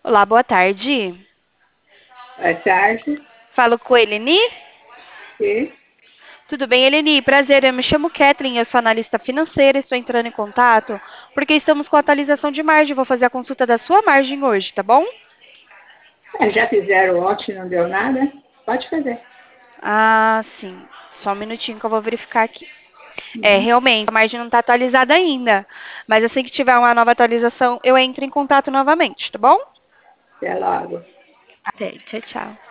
Olá, boa tarde. Boa tarde. Falo com a Eleni? E Tudo bem, Eleni? Prazer, eu me chamo Kathleen, eu sou analista financeira, estou entrando em contato porque estamos com atualização de margem. Vou fazer a consulta da sua margem hoje, tá bom? já fizeram ontem, não deu nada? Pode fazer. Ah, sim. Só um minutinho que eu vou verificar aqui. Uhum. Realmente, a margem não está atualizada ainda. Mas assim que tiver uma nova atualização, eu entro em contato novamente, tá bom? Até logo. Até, tchau, tchau.